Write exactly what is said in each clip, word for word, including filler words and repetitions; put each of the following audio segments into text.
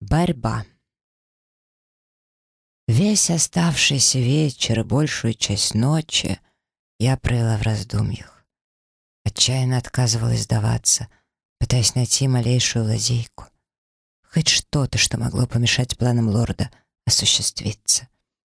Борьба. Весь оставшийся вечер и большую часть ночи я провела в раздумьях. Отчаянно отказывалась сдаваться, пытаясь найти малейшую лазейку. Хоть что-то, что могло помешать планам лорда осуществиться.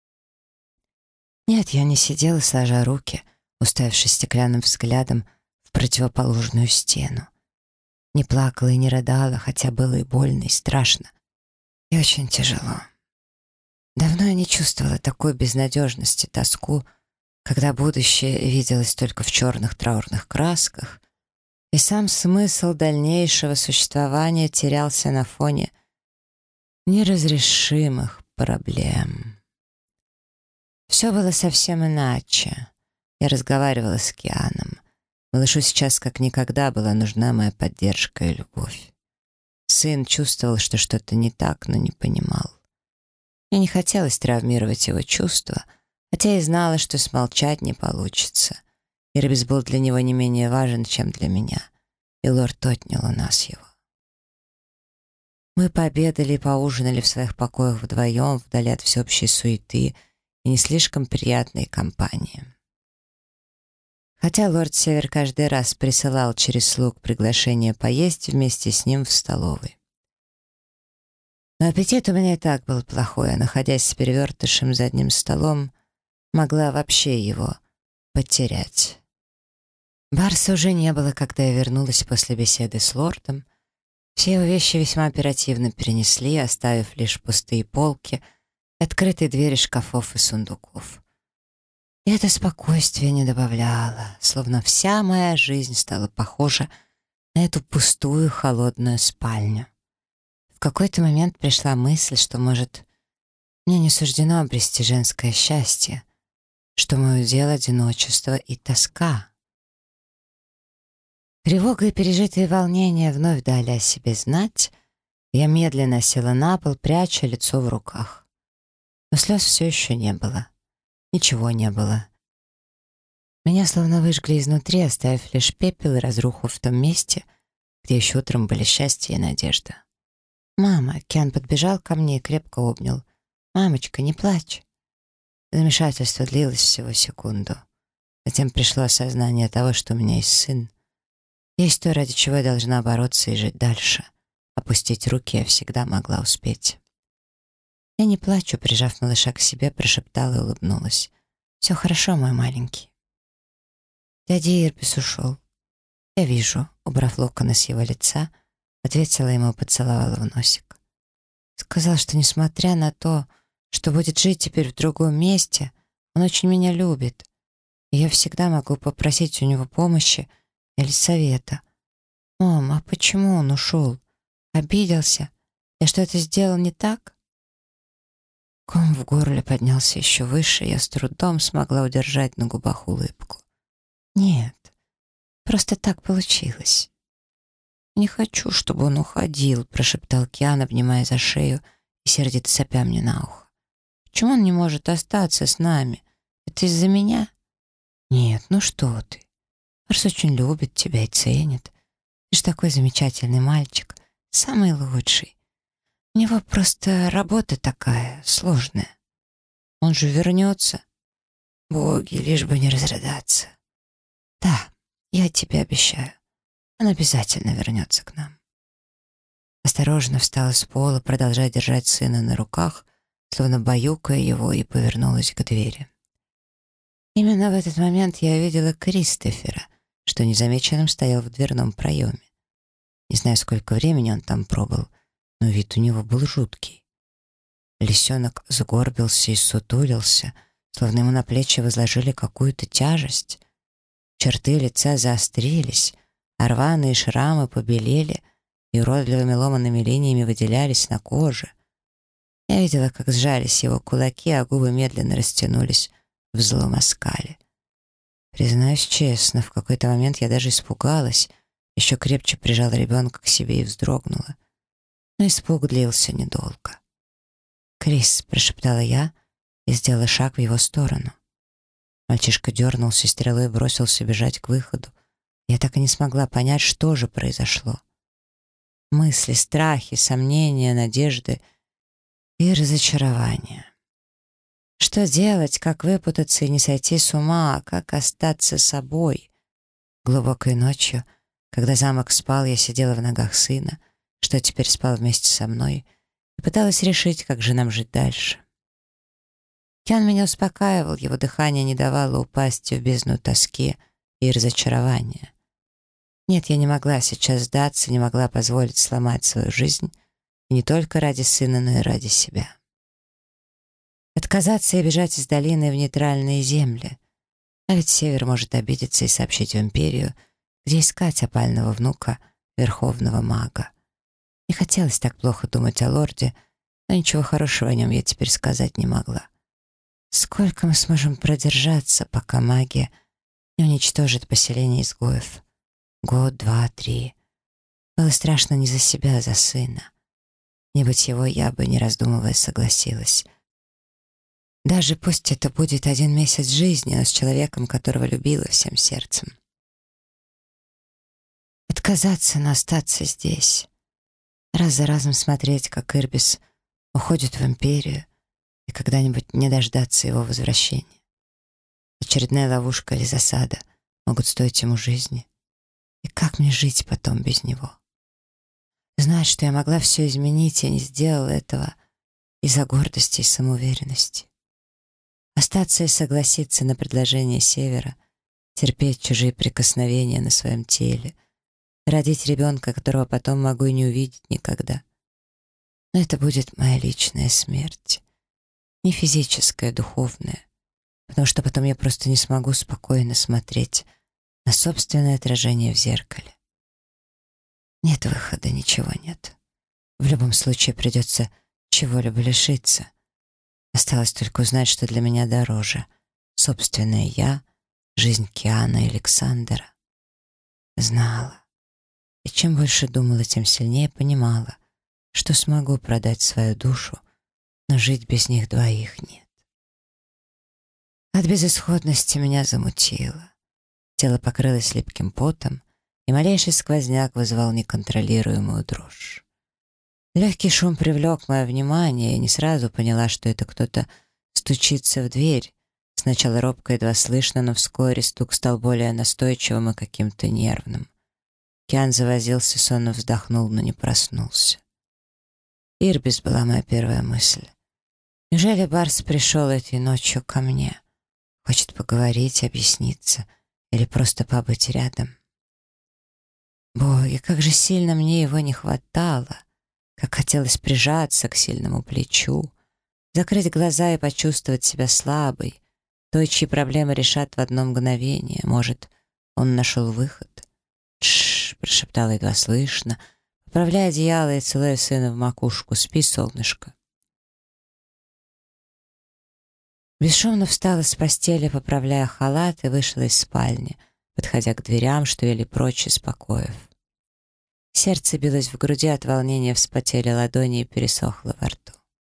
Нет, я не сидела, сложа руки, уставившись стеклянным взглядом в противоположную стену. Не плакала и не рыдала, хотя было и больно, и страшно, и очень тяжело. Давно я не чувствовала такой безнадежности, тоску, когда будущее виделось только в черных траурных красках, и сам смысл дальнейшего существования терялся на фоне неразрешимых проблем. Все было совсем иначе. Я разговаривала с Кианом. Малышу сейчас как никогда была нужна моя поддержка и любовь. Сын чувствовал, что что-то не так, но не понимал. Мне не хотелось травмировать его чувства, хотя и знала, что смолчать не получится. Ирбис был для него не менее важен, чем для меня, и лорд отнял у нас его. Мы пообедали и поужинали в своих покоях вдвоем, вдали от всеобщей суеты и не слишком приятной компании. Хотя лорд Север каждый раз присылал через слуг приглашение поесть вместе с ним в столовой. Но аппетит у меня и так был плохой, а находясь с перевертышем за одним столом, могла вообще его потерять. Барса уже не было, когда я вернулась после беседы с лордом. Все его вещи весьма оперативно перенесли, оставив лишь пустые полки, открытые двери шкафов и сундуков. И это спокойствие не добавляло, словно вся моя жизнь стала похожа на эту пустую холодную спальню. В какой-то момент пришла мысль, что, может, мне не суждено обрести женское счастье, что мое дело — одиночество и тоска. Тревога и пережитые волнения вновь дали о себе знать, и я медленно села на пол, пряча лицо в руках. Но слез все еще не было. Ничего не было. Меня словно выжгли изнутри, оставив лишь пепел и разруху в том месте, где еще утром были счастье и надежда. «Мама!» — Киан подбежал ко мне и крепко обнял. «Мамочка, не плачь!» Замешательство длилось всего секунду. Затем пришло осознание того, что у меня есть сын. Есть то, ради чего я должна бороться и жить дальше. Опустить руки я всегда могла успеть. «Я не плачу», — прижав малыша к себе, прошептала и улыбнулась. «Все хорошо, мой маленький». Дядя Ирбис ушел. «Я вижу», — убрав локоны с его лица, ответила ему и поцеловала в носик. Сказал, что несмотря на то, что будет жить теперь в другом месте, он очень меня любит, и я всегда могу попросить у него помощи или совета. «Мам, а почему он ушел? Обиделся? Я что-то сделал не так?» Ком в горле поднялся еще выше, и я с трудом смогла удержать на губах улыбку. «Нет, просто так получилось». «Не хочу, чтобы он уходил», — прошептал Киан, обнимая за шею и сердито сопя мне на ухо. «Почему он не может остаться с нами? Это из-за меня?» «Нет, ну что ты. Марс очень любит тебя и ценит. Ты ж такой замечательный мальчик, самый лучший. У него просто работа такая сложная. Он же вернется. Боги, лишь бы не разрыдаться. Да, я тебе обещаю, он обязательно вернется к нам». Осторожно встала с пола, продолжая держать сына на руках, словно баюкая его, и повернулась к двери. Именно в этот момент я увидела Кристофера, что незамеченным стоял в дверном проеме. Не знаю, сколько времени он там пробыл, но вид у него был жуткий. Лисенок сгорбился и сутулился, словно ему на плечи возложили какую-то тяжесть. Черты лица заострились, а рваные шрамы побелели и уродливыми ломаными линиями выделялись на коже. Я видела, как сжались его кулаки, а губы медленно растянулись в злом оскале. Признаюсь честно, в какой-то момент я даже испугалась, еще крепче прижала ребенка к себе и вздрогнула. Но испуг длился недолго. «Крис», — прошептала я и сделала шаг в его сторону. Мальчишка дернулся и стрелой бросился бежать к выходу. Я так и не смогла понять, что же произошло. мысли, страхи, сомнения, надежды и разочарования. Что делать, как выпутаться и не сойти с ума, как остаться собой? Глубокой ночью, когда замок спал, я сидела в ногах сына, что теперь спал вместе со мной, и пыталась решить, как же нам жить дальше. Киан меня успокаивал, его дыхание не давало упасть в бездну тоски и разочарования. Нет, я не могла сейчас сдаться, не могла позволить сломать свою жизнь, и не только ради сына, но и ради себя. Отказаться и бежать из долины в нейтральные земли. А ведь Север может обидеться и сообщить в империю, где искать опального внука верховного мага. Не хотелось так плохо думать о лорде, но ничего хорошего о нем я теперь сказать не могла. Сколько мы сможем продержаться, пока магия не уничтожит поселение изгоев? Год, два, три. Было страшно не за себя, а за сына. Не быть его, я бы, не раздумывая, согласилась. Даже пусть это будет один месяц жизни, но с человеком, которого любила всем сердцем. Отказаться, но остаться здесь. Раз за разом смотреть, как Ирбис уходит в империю, и когда-нибудь не дождаться его возвращения. Очередная ловушка или засада могут стоить ему жизни. И как мне жить потом без него? Знать, что я могла все изменить, я не сделала этого из-за гордости и самоуверенности. Остаться и согласиться на предложение Севера, терпеть чужие прикосновения на своем теле, родить ребенка, которого потом могу и не увидеть никогда. Но это будет моя личная смерть. Не физическая, а духовная, потому что потом я просто не смогу спокойно смотреть на собственное отражение в зеркале. Нет выхода, ничего нет. В любом случае придется чего-либо лишиться. Осталось только узнать, что для меня дороже: собственное я, жизнь Киана и Александра. Знала. И чем больше думала, тем сильнее понимала, что смогу продать свою душу, но жить без них двоих нет. От безысходности меня замутило. Тело покрылось липким потом, и малейший сквозняк вызвал неконтролируемую дрожь. Легкий шум привлек мое внимание, и не сразу поняла, что это кто-то стучится в дверь. Сначала робко, едва слышно, но вскоре стук стал более настойчивым и каким-то нервным. Киан завозился, сонно вздохнул, но не проснулся. Ирбис была моя первая мысль. Неужели Барс пришел этой ночью ко мне? Хочет поговорить, объясниться или просто побыть рядом? Боги, как же сильно мне его не хватало! Как хотелось прижаться к сильному плечу, закрыть глаза и почувствовать себя слабой, той, чьи проблемы решат в одно мгновение. Может, он нашел выход? «Тш-ш-ш», прошептала едва слышно, поправляя одеяло и целуя сына в макушку. «Спи, солнышко». Бесшумно встала с постели, поправляя халат, и вышла из спальни, подходя к дверям, что вели прочь из покоев. Сердце билось в груди, от волнения вспотели ладони и пересохло во рту.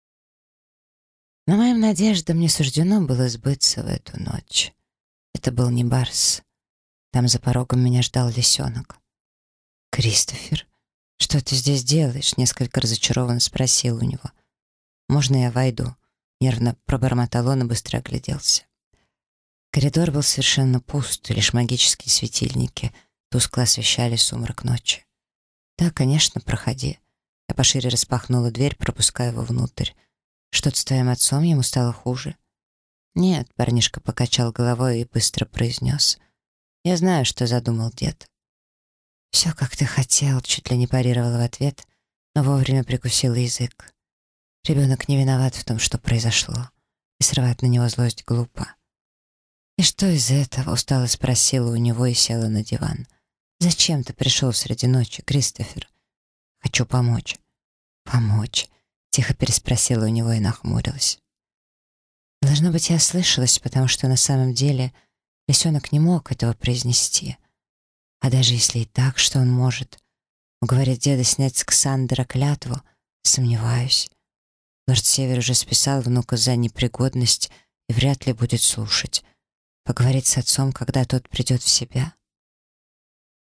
Но моим надеждам не суждено было сбыться в эту ночь. Это был не Барс. Там за порогом меня ждал лисенок. «Кристофер, что ты здесь делаешь?» — несколько разочарованно спросил у него. «Можно я войду?» — нервно пробормотал он и быстро огляделся. Коридор был совершенно пуст, лишь магические светильники тускло освещали сумрак ночи. «Да, конечно, проходи». Я пошире распахнула дверь, пропуская его внутрь. «Что-то с твоим отцом, ему стало хуже?» «Нет», — парнишка покачал головой и быстро произнес. «Я знаю, что задумал дед». «Все, как ты хотел», — чуть ли не парировала в ответ, но вовремя прикусила язык. Ребенок не виноват в том, что произошло, и срывать на него злость глупо. «И что из этого?» — устало спросила у него и села на диван. «Зачем ты пришел среди ночи, Кристофер?» «Хочу помочь». «Помочь?» — тихо переспросила у него и нахмурилась. Должно быть, я ослышалась, потому что на самом деле лисенок не мог этого произнести. А даже если и так, что он может? Уговорить деда снять с Ксандера клятву? Сомневаюсь. Лорд Север уже списал внука за непригодность и вряд ли будет слушать. Поговорить с отцом, когда тот придет в себя?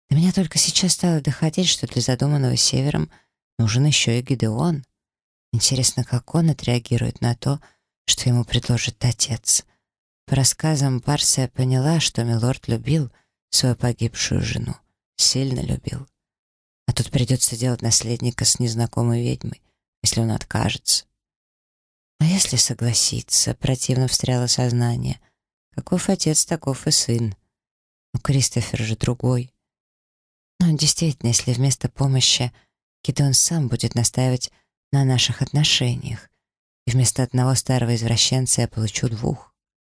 До меня только сейчас стало доходить, что для задуманного Севером нужен еще и Гидеон. Интересно, как он отреагирует на то, что ему предложит отец. По рассказам Парсия поняла, что милорд любил свою погибшую жену, сильно любил. А тут придется делать наследника с незнакомой ведьмой, если он откажется. А если согласиться, противно встряло сознание. Каков отец, таков и сын. Но Кристофер же другой. Но действительно, если вместо помощи Гидеон сам будет настаивать на наших отношениях, и вместо одного старого извращенца я получу двух.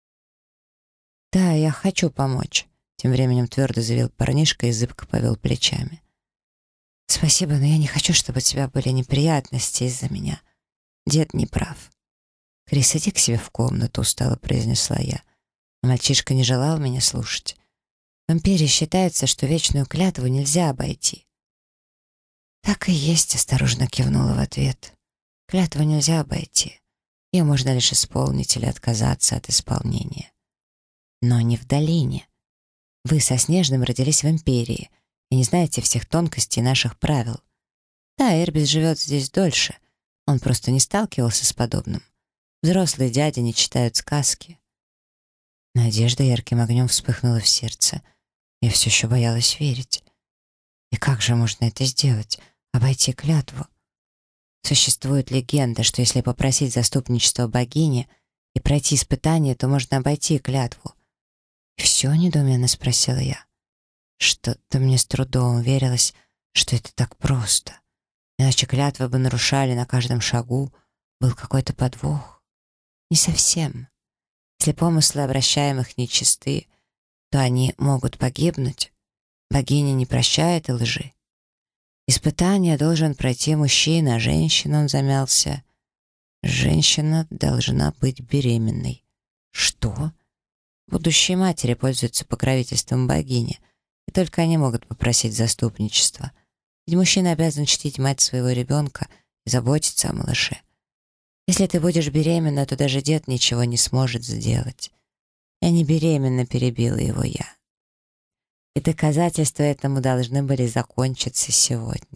«Да, я хочу помочь», — тем временем твердо заявил парнишка и зыбко повел плечами. «Спасибо, но я не хочу, чтобы у тебя были неприятности из-за меня. Дед не прав». «Крис, иди к себе в комнату», — устало произнесла я. Но мальчишка не желал меня слушать. В империи считается, что вечную клятву нельзя обойти. «Так и есть», — осторожно кивнула в ответ. «Клятву нельзя обойти. Ее можно лишь исполнить или отказаться от исполнения. Но не в долине. Вы со Снежным родились в империи и не знаете всех тонкостей наших правил. Да, Эрбис живет здесь дольше. Он просто не сталкивался с подобным. Взрослые дяди не читают сказки». Надежда ярким огнем вспыхнула в сердце. Я все еще боялась верить. И как же можно это сделать? Обойти клятву? Существует легенда, что если попросить заступничество богини и пройти испытание, то можно обойти клятву. «И все?» — недоуменно спросила я. Что-то мне с трудом верилось, что это так просто. Иначе клятвы бы нарушали на каждом шагу. Был какой-то подвох. Не совсем. Если помыслы обращаемых нечисты, то они могут погибнуть. Богиня не прощает и лжи. Испытание должен пройти мужчина, а женщина, он замялся. Женщина должна быть беременной. Что? Будущие матери пользуются покровительством богини, и только они могут попросить заступничества. Ведь мужчина обязан чтить мать своего ребенка и заботиться о малыше. Если ты будешь беременна, то даже дед ничего не сможет сделать. Я не беременна, перебила его я. И доказательства этому должны были закончиться сегодня.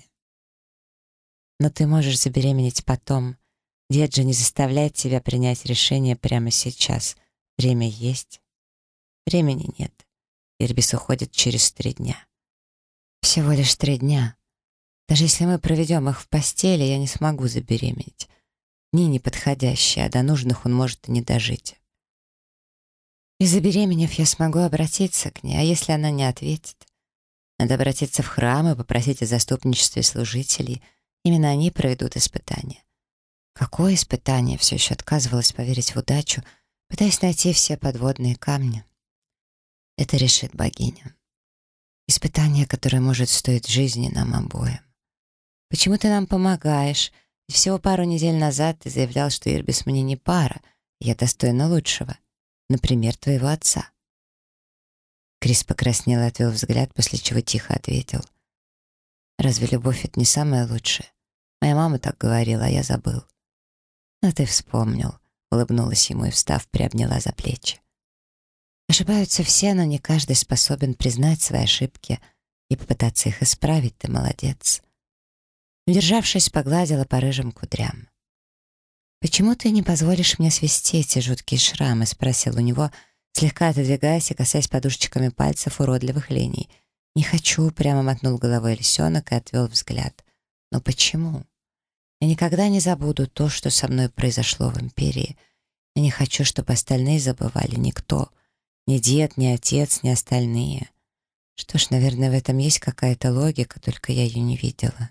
Но ты можешь забеременеть потом. Дед же не заставляет тебя принять решение прямо сейчас. Время есть. Времени нет. Ирбис уходит через три дня. Всего лишь три дня. Даже если мы проведем их в постели, я не смогу забеременеть. Дни неподходящие, а до нужных он может и не дожить. И забеременев, я смогу обратиться к ней, а если она не ответит? Надо обратиться в храм и попросить о заступничестве служителей. Именно они проведут испытание. Какое испытание? Все еще отказывалась поверить в удачу, пытаясь найти все подводные камни. Это решит богиня. Испытание, которое может стоить жизни нам обоим. Почему ты нам помогаешь? Ведь всего пару недель назад ты заявлял, что Ирбис мне не пара, и я достойна лучшего. Например, твоего отца. Крис покраснел и отвел взгляд, после чего тихо ответил. Разве любовь — это не самое лучшее? Моя мама так говорила, а я забыл. Но ты вспомнил, улыбнулась ему и, встав, приобняла за плечи. Ошибаются все, но не каждый способен признать свои ошибки и попытаться их исправить. Ты молодец. Удержавшись, погладила по рыжим кудрям. «Почему ты не позволишь мне свести эти жуткие шрамы?» — спросил у него, слегка отодвигаясь и касаясь подушечками пальцев уродливых линий. «Не хочу», — прямо мотнул головой лисенок и отвел взгляд. «Но почему? Я никогда не забуду то, что со мной произошло в империи. Я не хочу, чтобы остальные забывали. Никто. Ни дед, ни отец, ни остальные. Что ж, наверное, в этом есть какая-то логика, только я ее не видела».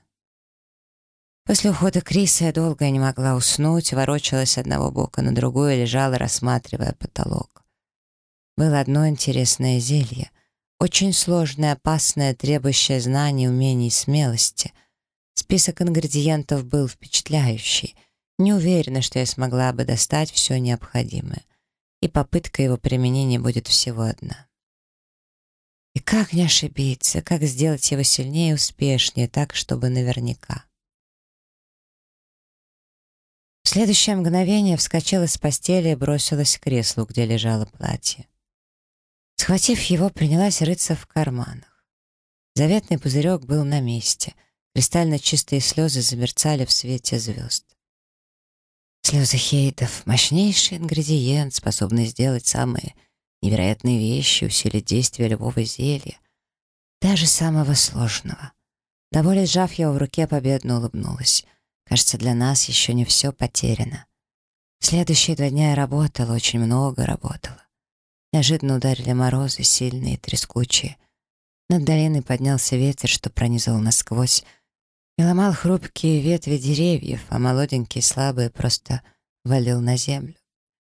После ухода Криса я долго не могла уснуть, ворочалась с одного бока на другой и лежала, рассматривая потолок. Было одно интересное зелье, очень сложное, опасное, требующее знаний, умений и смелости. Список ингредиентов был впечатляющий. Не уверена, что я смогла бы достать все необходимое. И попытка его применения будет всего одна. И как не ошибиться, как сделать его сильнее и успешнее, так, чтобы наверняка. В следующее мгновение вскочила с постели и бросилась к креслу, где лежало платье. Схватив его, принялась рыться в карманах. Заветный пузырек был на месте. Кристально чистые слезы замерцали в свете звезд. Слезы хейтов — мощнейший ингредиент, способный сделать самые невероятные вещи, усилить действие любого зелья, даже самого сложного. До боли сжав его в руке, победно улыбнулась. Кажется, для нас еще не все потеряно. Следующие два дня я работала, очень много работала. Неожиданно ударили морозы, сильные, трескучие. Над долиной поднялся ветер, что пронизывал насквозь, и ломал хрупкие ветви деревьев, а молоденькие, слабые просто валил на землю.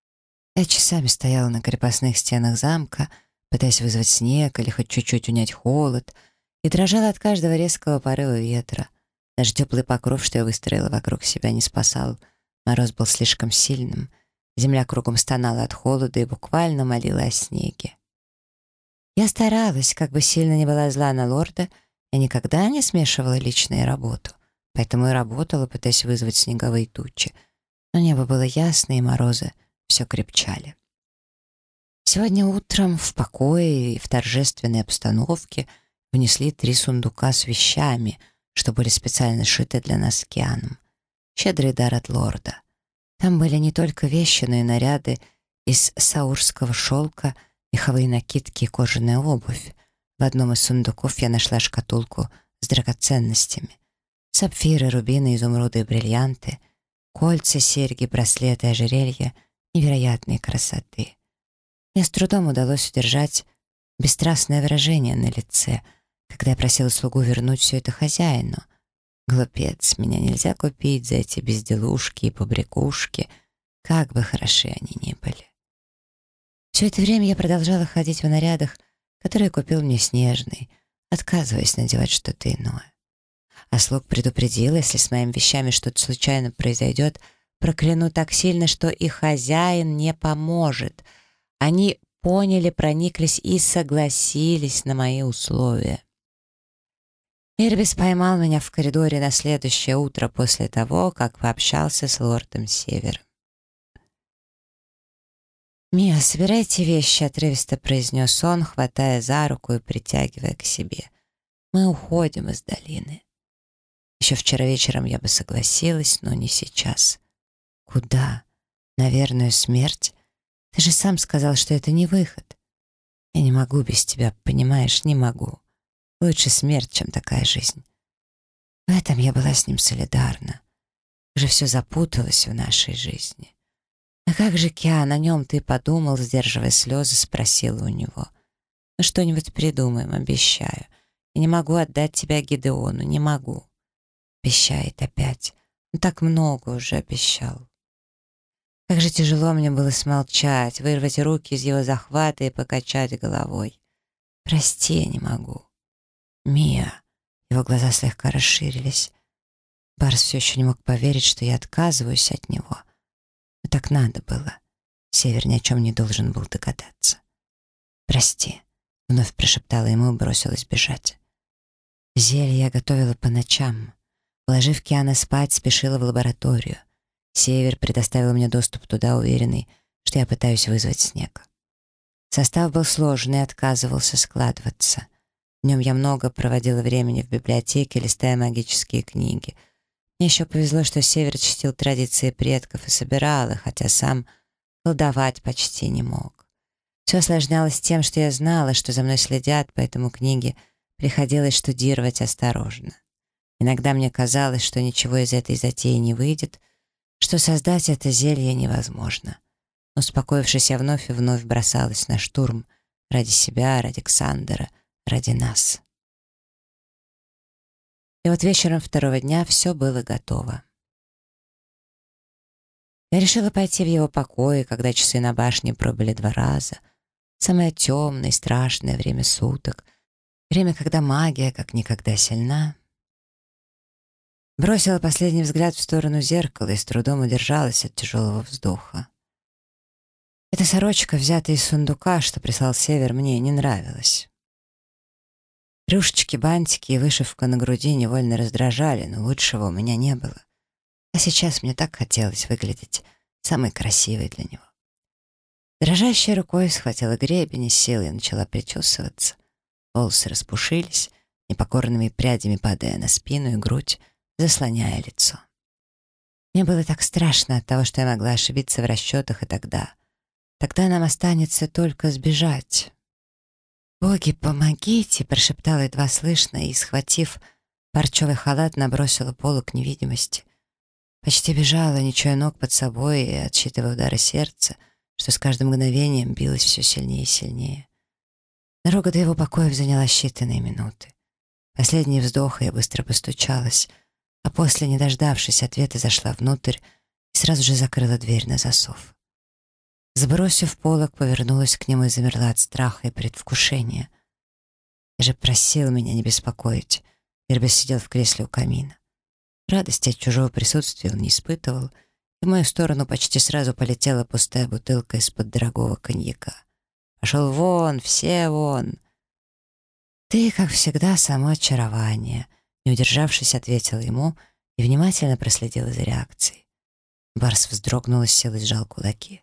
Я часами стояла на крепостных стенах замка, пытаясь вызвать снег или хоть чуть-чуть унять холод, и дрожала от каждого резкого порыва ветра. Даже теплый покров, что я выстроила вокруг себя, не спасал. Мороз был слишком сильным. Земля кругом стонала от холода и буквально молила о снеге. Я старалась, как бы сильно ни была зла на лорда, я никогда не смешивала личное и работу, поэтому и работала, пытаясь вызвать снеговые тучи. Но небо было ясное, и морозы все крепчали. Сегодня утром в покое и в торжественной обстановке внесли три сундука с вещами, что были специально сшиты для нас с Кианом. Щедрый дар от лорда. Там были не только вещи, но и наряды из саурского шелка, меховые накидки и кожаная обувь. В одном из сундуков я нашла шкатулку с драгоценностями. Сапфиры, рубины, изумруды и бриллианты, кольца, серьги, браслеты, ожерелья невероятной красоты. Мне с трудом удалось удержать бесстрастное выражение на лице, когда я просила слугу вернуть все это хозяину. Глупец, меня нельзя купить за эти безделушки и побрякушки, как бы хороши они ни были. Все это время я продолжала ходить в нарядах, которые купил мне Снежный, отказываясь надевать что-то иное. А слуг предупредила, если с моими вещами что-то случайно произойдет, прокляну так сильно, что и хозяин не поможет. Они поняли, прониклись и согласились на мои условия. Ирбис поймал меня в коридоре на следующее утро после того, как пообщался с лордом Севером. «Мия, собирайте вещи», — отрывисто произнес он, хватая за руку и притягивая к себе. «Мы уходим из долины». Еще вчера вечером я бы согласилась, но не сейчас. «Куда? На верную смерть? Ты же сам сказал, что это не выход. Я не могу без тебя, понимаешь, не могу. Лучше смерть, чем такая жизнь». В этом я была с ним солидарна. Уже все запуталось в нашей жизни. «А как же, Киан, о нем ты подумал?» Сдерживая слезы, спросила у него. «Ну что-нибудь придумаем, обещаю. Я не могу отдать тебя Гидеону, не могу». Обещает опять. Он так много уже обещал. Как же тяжело мне было смолчать, вырвать руки из его захвата и покачать головой. «Прости, я не могу». «Мия». Его глаза слегка расширились. Барс все еще не мог поверить, что я отказываюсь от него. Но так надо было. Север ни о чем не должен был догадаться. «Прости», — вновь прошептала ему и бросилась бежать. Зелье я готовила по ночам. Уложив Киана спать, спешила в лабораторию. Север предоставил мне доступ туда, уверенный, что я пытаюсь вызвать снег. Состав был сложный и отказывался складываться. В нем я много проводила времени в библиотеке, листая магические книги. Мне еще повезло, что Север чтил традиции предков и собирал их, хотя сам колдовать почти не мог. Все осложнялось тем, что я знала, что за мной следят, поэтому книги приходилось штудировать осторожно. Иногда мне казалось, что ничего из этой затеи не выйдет, что создать это зелье невозможно. Но, успокоившись, я вновь и вновь бросалась на штурм ради себя, ради Ксандера, ради нас. И вот вечером второго дня все было готово. Я решила пойти в его покои, когда часы на башне пробили два раза. Самое темное и страшное время суток. Время, когда магия как никогда сильна. Бросила последний взгляд в сторону зеркала и с трудом удержалась от тяжелого вздоха. Эта сорочка, взятая из сундука, что прислал Север, мне не нравилась. Рюшечки, бантики и вышивка на груди невольно раздражали, но лучшего у меня не было. А сейчас мне так хотелось выглядеть самой красивой для него. Дрожащей рукой схватила гребень и силой начала причесываться. Волосы распушились, непокорными прядями падая на спину и грудь, заслоняя лицо. Мне было так страшно от того, что я могла ошибиться в расчетах и тогда. Тогда нам останется только сбежать. «Боги, помогите!» — прошептала едва слышно и, схватив парчевый халат, набросила полу к невидимости. Почти бежала, не чуя ног под собой и отсчитывая удары сердца, что с каждым мгновением билось все сильнее и сильнее. Дорога до его покоев заняла считанные минуты. Последний вздох, и я быстро постучалась, а после, не дождавшись ответа, зашла внутрь и сразу же закрыла дверь на засов. Сбросив полог, повернулась к нему и замерла от страха и предвкушения. Я же просил меня не беспокоить. Ирбис сидел в кресле у камина. Радости от чужого присутствия он не испытывал, и в мою сторону почти сразу полетела пустая бутылка из-под дорогого коньяка. «Пошел вон, все вон!» «Ты, как всегда, само очарование», — не удержавшись, ответила ему и внимательно проследила за реакцией. Барс вздрогнул и сел и сжал кулаки.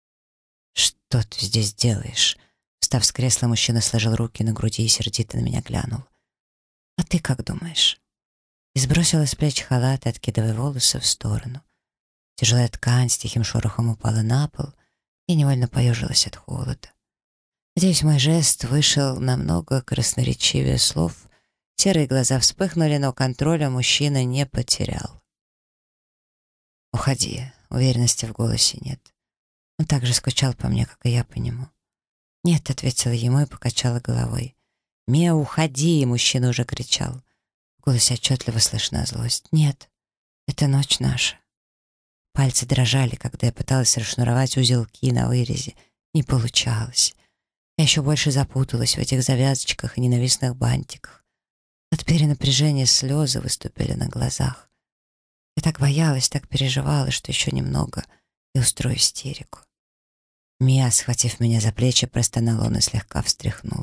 «Что ты здесь делаешь?» Встав с кресла, мужчина сложил руки на груди и сердито на меня глянул. «А ты как думаешь?» И сбросила с плеч халат, откидывая волосы в сторону. Тяжелая ткань с тихим шорохом упала на пол и невольно поежилась от холода. Надеюсь, мой жест вышел намного красноречивее слов. Серые глаза вспыхнули, но контроля мужчина не потерял. «Уходи», уверенности в голосе нет. Он так же скучал по мне, как и я по нему. «Нет», — ответила ему и покачала головой. «Мия, уходи!» — мужчина уже кричал. В голосе отчетливо слышна злость. «Нет, это ночь наша». Пальцы дрожали, когда я пыталась расшнуровать узелки на вырезе. Не получалось. Я еще больше запуталась в этих завязочках и ненавистных бантиках. От перенапряжения слезы выступили на глазах. Я так боялась, так переживала, что еще немного и устрою истерику. Мия, схватив меня за плечи, простонал он и слегка встряхнул.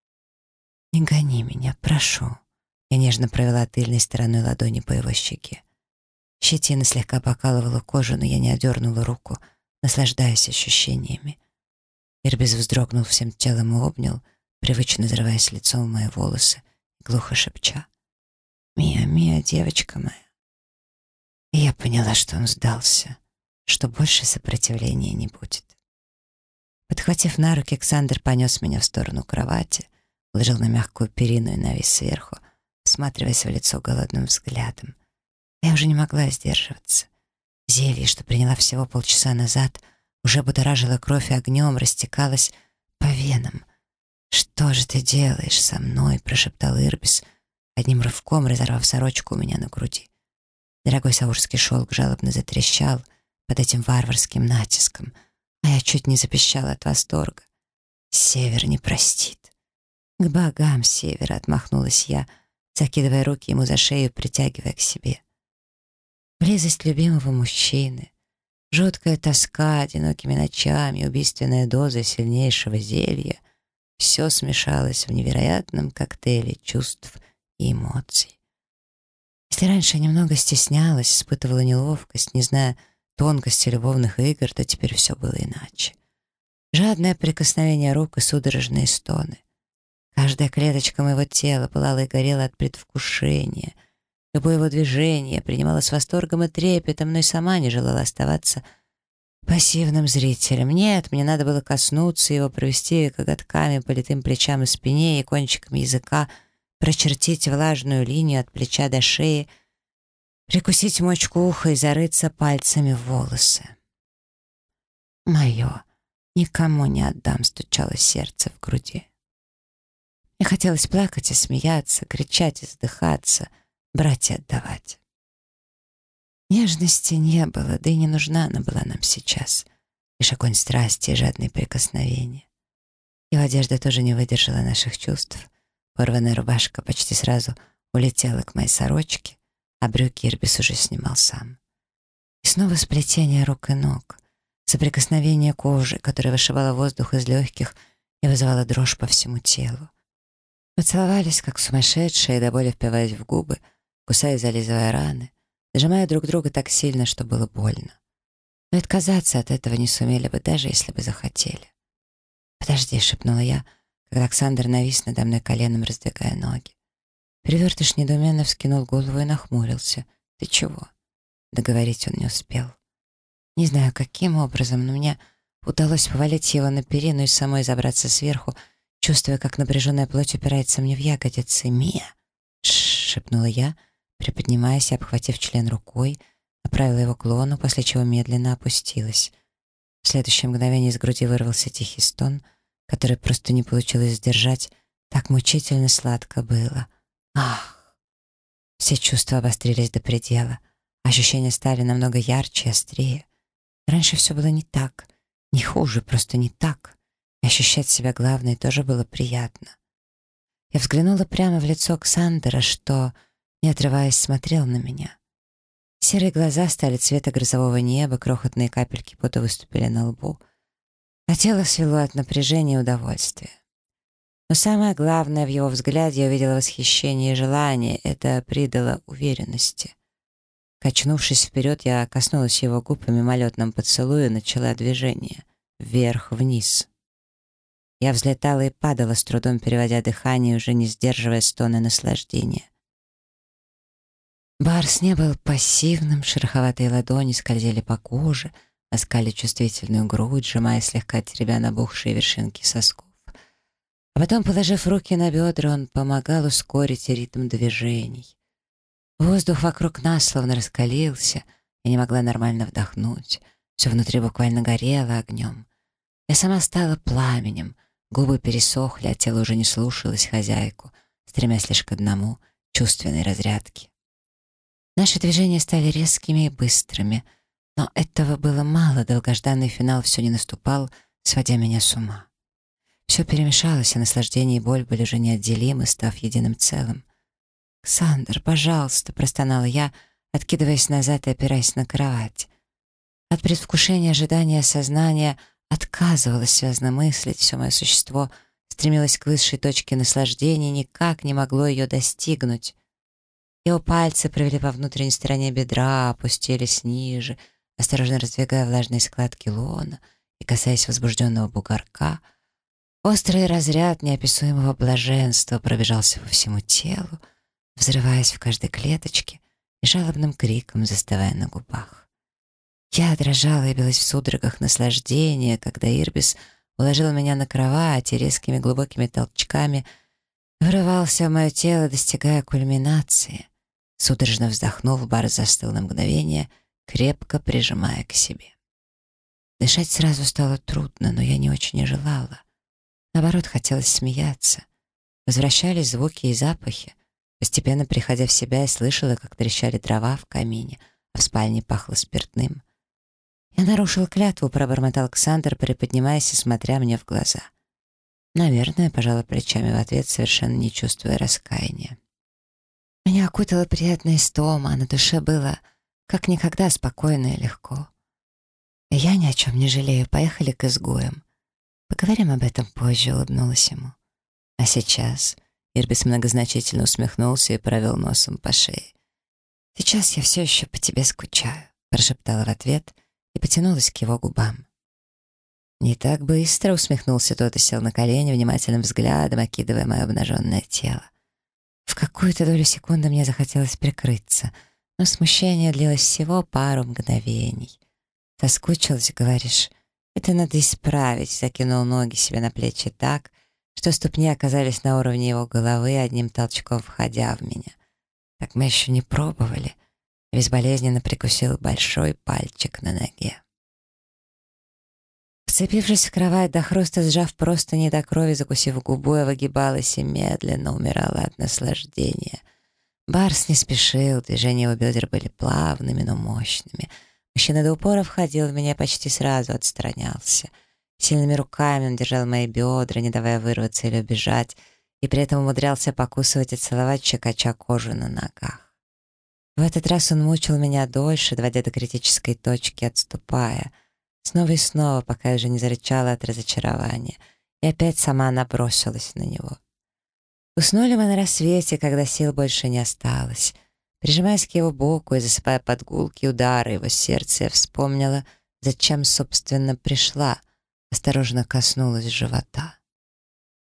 «Не гони меня, прошу». Я нежно провела тыльной стороной ладони по его щеке. Щетина слегка покалывала кожу, но я не отдернула руку, наслаждаясь ощущениями. Ирбис вздрогнул всем телом и обнял, привычно зарываясь лицом в мои волосы, глухо шепча: «Мия, Мия, девочка моя». И я поняла, что он сдался, что больше сопротивления не будет. Подхватив на руки, Ксандр понес меня в сторону кровати, уложил на мягкую перину и навис сверху, всматриваясь в лицо голодным взглядом. Я уже не могла сдерживаться. Зелье, что приняла всего полчаса назад, уже будоражило кровь и огнем растекалось по венам. «Что же ты делаешь со мной?» — прошептал Ирбис, одним рывком разорвав сорочку у меня на груди. Дорогой саурский шелк жалобно затрещал под этим варварским натиском, а я чуть не запищала от восторга. «Север не простит». «К богам Севера!» — отмахнулась я, закидывая руки ему за шею, притягивая к себе. Близость любимого мужчины, жуткая тоска одинокими ночами, убийственная доза сильнейшего зелья — все смешалось в невероятном коктейле чувств и эмоций. Если раньше я немного стеснялась, испытывала неловкость, не зная тонкости любовных игр, то теперь все было иначе. Жадное прикосновение рук и судорожные стоны. Каждая клеточка моего тела пылала и горела от предвкушения. Любое его движение я принимала с восторгом и трепетом, но и сама не желала оставаться пассивным зрителем. Нет, мне надо было коснуться его, провести коготками по литым плечам и спине и кончиком языка прочертить влажную линию от плеча до шеи, прикусить мочку уха и зарыться пальцами в волосы. «Мое, никому не отдам», — стучало сердце в груди. Мне хотелось плакать и смеяться, кричать и задыхаться, брать и отдавать. Нежности не было, да и не нужна она была нам сейчас. Лишь огонь страсти и жадные прикосновения. Его одежда тоже не выдержала наших чувств. Порванная рубашка почти сразу улетела к моей сорочке, а брюки Ирбис уже снимал сам. И снова сплетение рук и ног, соприкосновение кожи, которое вышибало воздух из легких и вызывало дрожь по всему телу. Мы целовались, как сумасшедшие, до боли впиваясь в губы, кусая и зализывая раны, сжимая друг друга так сильно, что было больно. Но отказаться от этого не сумели бы, даже если бы захотели. «Подожди», — шепнула я, когда Александр навис надо мной коленом, раздвигая ноги. Перевертыш недоуменно вскинул голову и нахмурился. «Ты чего?» Договорить он не успел. Не знаю, каким образом, но мне удалось повалить его на перину и самой забраться сверху, чувствуя, как напряженная плоть упирается мне в ягодицы. «Мия!» — шепнула я, приподнимаясь и, обхватив член рукой, направила его к лону, после чего медленно опустилась. В следующее мгновение из груди вырвался тихий стон, который просто не получилось сдержать, так мучительно сладко было. Ах! Все чувства обострились до предела. Ощущения стали намного ярче и острее. Раньше все было не так, не хуже, просто не так. И ощущать себя, главное, тоже было приятно. Я взглянула прямо в лицо Ксандера, что, не отрываясь, смотрел на меня. Серые глаза стали цвета грозового неба, крохотные капельки пота выступили на лбу, а тело свело от напряжения и удовольствия. Но самое главное в его взгляде я увидела восхищение и желание, это придало уверенности. Качнувшись вперед, я коснулась его губ и мимолетным поцелуем начала движение вверх-вниз. Я взлетала и падала, с трудом переводя дыхание, уже не сдерживая стоны наслаждения. Барс не был пассивным, шероховатые ладони скользили по коже, ласкали чувствительную грудь, сжимая слегка теребя набухшие вершинки сосков. А потом, положив руки на бедра, он помогал ускорить ритм движений. Воздух вокруг нас словно раскалился, я не могла нормально вдохнуть, все внутри буквально горело огнем. Я сама стала пламенем, губы пересохли, а тело уже не слушалось хозяйку, стремясь лишь к одному — чувственной разрядке. Наши движения стали резкими и быстрыми, но этого было мало, долгожданный финал все не наступал, сводя меня с ума. Все перемешалось, а наслаждение и боль были уже неотделимы, став единым целым. «Ксандр, пожалуйста», — простонала я, откидываясь назад и опираясь на кровать. От предвкушения, ожидания, осознания отказывалась связно мыслить, все мое существо стремилось к высшей точке наслаждения и никак не могло ее достигнуть. Его пальцы провели по внутренней стороне бедра, опустились ниже, осторожно раздвигая влажные складки лона и касаясь возбужденного бугорка. Острый разряд неописуемого блаженства пробежался по всему телу, взрываясь в каждой клеточке и жалобным криком застывая на губах. Я дрожала и билась в судорогах наслаждения, когда Ирбис уложил меня на кровать и резкими глубокими толчками врывался в мое тело, достигая кульминации. Судорожно вздохнув, Барс застыл на мгновение, крепко прижимая к себе. Дышать сразу стало трудно, но я не очень и желала. Наоборот, хотелось смеяться. Возвращались звуки и запахи. Постепенно, приходя в себя, я слышала, как трещали дрова в камине, а в спальне пахло спиртным. Я нарушил клятву, пробормотал Ксандр, приподнимаясь и смотря мне в глаза. Наверное, пожала плечами в ответ, совершенно не чувствуя раскаяния. Меня окутала приятная истома, а на душе было как никогда спокойно и легко. И я ни о чем не жалею, поехали к изгоям. Поговорим об этом позже, улыбнулась ему. А сейчас Ирбис многозначительно усмехнулся и провел носом по шее. «Сейчас я все еще по тебе скучаю», — прошептала в ответ и потянулась к его губам. «Не так быстро», — усмехнулся тот и сел на колени, внимательным взглядом окидывая мое обнаженное тело. В какую-то долю секунды мне захотелось прикрыться, но смущение длилось всего пару мгновений. «Соскучилась, говоришь? Это надо исправить», — закинул ноги себе на плечи так, что ступни оказались на уровне его головы, одним толчком входя в меня. Так мы еще не пробовали. Безболезненно прикусил большой пальчик на ноге. Вцепившись в кровать, до хруста сжав простыни до крови, закусив губу, я выгибалась и медленно умирала от наслаждения. Барс не спешил, движения его бедер были плавными, но мощными. Мужчина до упора входил в меня, почти сразу отстранялся. Сильными руками он держал мои бедра, не давая вырваться или убежать, и при этом умудрялся покусывать и целовать, щекоча кожу на ногах. В этот раз он мучил меня дольше, доводя до критической точки, отступая. Снова и снова, пока я уже не зарычала от разочарования, и опять сама набросилась на него. Уснули мы на рассвете, когда сил больше не осталось. Прижимаясь к его боку и засыпая под гулкие удары его сердца, я вспомнила, зачем, собственно, пришла, осторожно коснулась живота.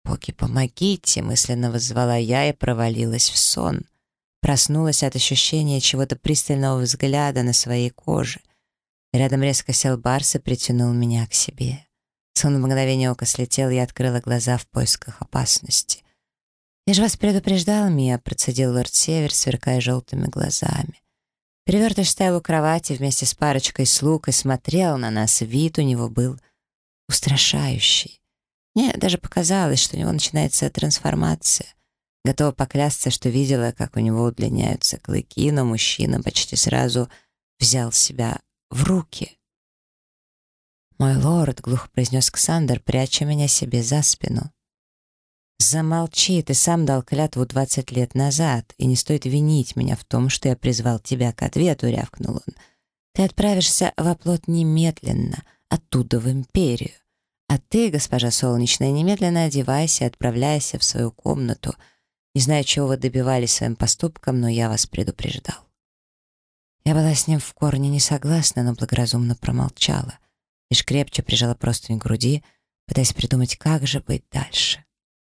«Боги, помогите!» — мысленно воззвала я и провалилась в сон. Проснулась от ощущения чего-то пристального взгляда на своей коже. Рядом резко сел Барс и притянул меня к себе. Сон в мгновение ока слетел, и я открыла глаза в поисках опасности. «Я же вас предупреждал, Мия», — процедил лорд Север, сверкая желтыми глазами. Перевертыш стоял у кровати вместе с парочкой слуг и смотрел на нас. Вид у него был устрашающий. Мне даже показалось, что у него начинается трансформация. Готова поклясться, что видела, как у него удлиняются клыки, но мужчина почти сразу взял себя в руки. «Мой лорд», — глухо произнес Ксандр, пряча меня себе за спину. «Замолчи, ты сам дал клятву двадцать лет назад, и не стоит винить меня в том, что я призвал тебя к ответу», — рявкнул он. «Ты отправишься в оплот немедленно, оттуда в Империю. А ты, госпожа Солнечная, немедленно одевайся и отправляйся в свою комнату. Не знаю, чего вы добивались своим поступком, но я вас предупреждал». Я была с ним в корне не согласна, но благоразумно промолчала. Лишь крепче прижала простынь к груди, пытаясь придумать, как же быть дальше.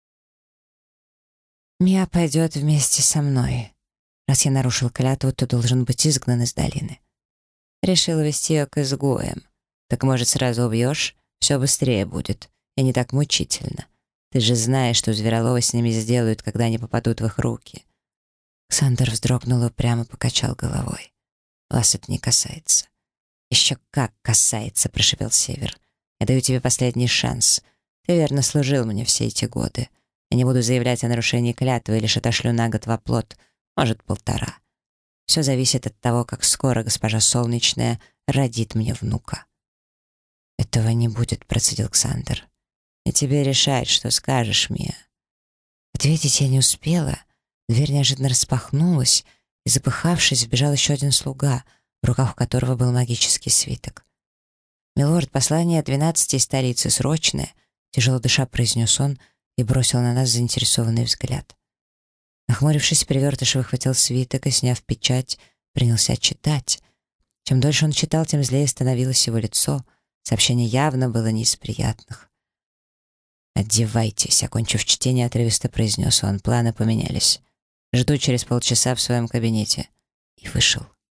«Мия пойдет вместе со мной. Раз я нарушил клятву, то должен быть изгнан из долины. Решил вести ее к изгоям. Так, может, сразу убьешь? Все быстрее будет, и не так мучительно. Ты же знаешь, что звероловы с ними сделают, когда они попадут в их руки». Ксандр вздрогнул и прямо покачал головой. «Вас это не касается». «Еще как касается», — прошипел Север. «Я даю тебе последний шанс. Ты верно служил мне все эти годы. Я не буду заявлять о нарушении клятвы, лишь отошлю на год в оплот, может, полтора. Все зависит от того, как скоро госпожа Солнечная родит мне внука». «Этого не будет», — процедил Ксандр. «И тебе решать, что скажешь, Мия». Ответить я не успела. Дверь неожиданно распахнулась, и, запыхавшись, вбежал еще один слуга, в руках у которого был магический свиток. «Милорд, послание от двенадцати из столицы, срочное», — тяжело дыша произнес он и бросил на нас заинтересованный взгляд. Нахмурившись, Перевертыш выхватил свиток и, сняв печать, принялся читать. Чем дольше он читал, тем злее становилось его лицо. Сообщение явно было не из приятных. «Одевайтесь», — окончив чтение, отрывисто произнес он. «Планы поменялись. Жду через полчаса в своем кабинете». И вышел.